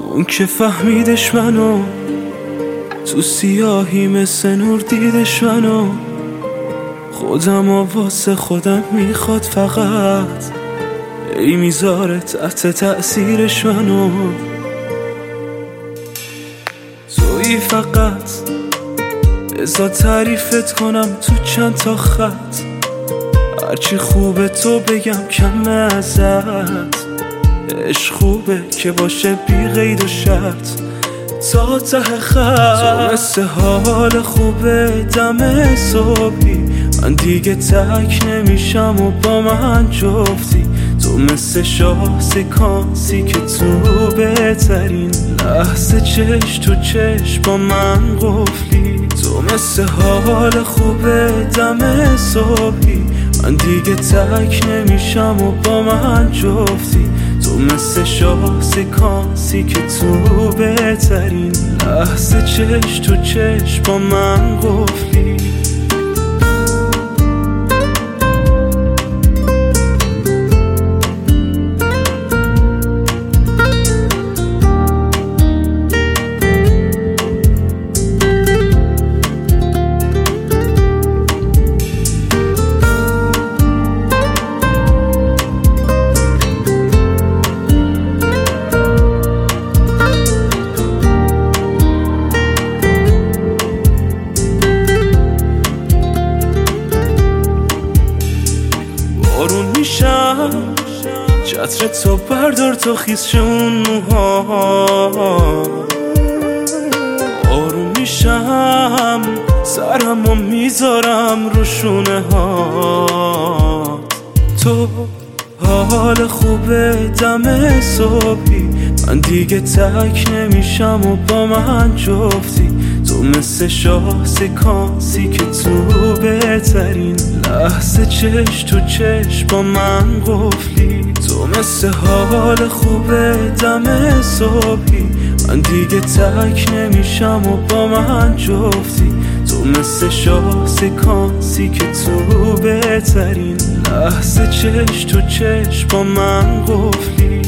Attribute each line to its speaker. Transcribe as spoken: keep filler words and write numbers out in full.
Speaker 1: اون که فهمیدش منو، تو سیاهی مثل نور دیدش منو. خودم و واسه خودم میخواد فقط، ای میذاره تحت تأثیرش منو. تویی فقط، بذار تعریفت کنم تو چند تا خط. هرچی خوبه تو بگم کمه ازت. عشق خوبه که باشه بی قید و شرط تا ته خط. تو مثل حال خوبه دم صبحی، من دیگه تک نمیشم و با من جفتی. تو مثل شاه سکانسی که تو بهترین لحظه چش تو چش با من قفلی. تو مثل حال خوبه دم صبحی، من دیگه تک نمیشم و با من جفتی. تو مثل شاه سکانسی که تو بهترین لحظه چش تو چش با من قفلی. بارون میشم چتر تو بردار تو خیز شه اون موها. آروم میشم سرمو میذارم رو شونه ها. تو حال خوبه دم صبحی، من دیگه تک نمیشم و با من جفتی. تو مثل شاه سکانسی که تو بهترین لحظه چش تو چش با من قفلی. تو مثل حال خوبه دم صبحی، من دیگه تک نمیشم و با من جفتی. تو مثل شاه سکانسی که تو بهترین لحظه چش تو چش با من قفلی.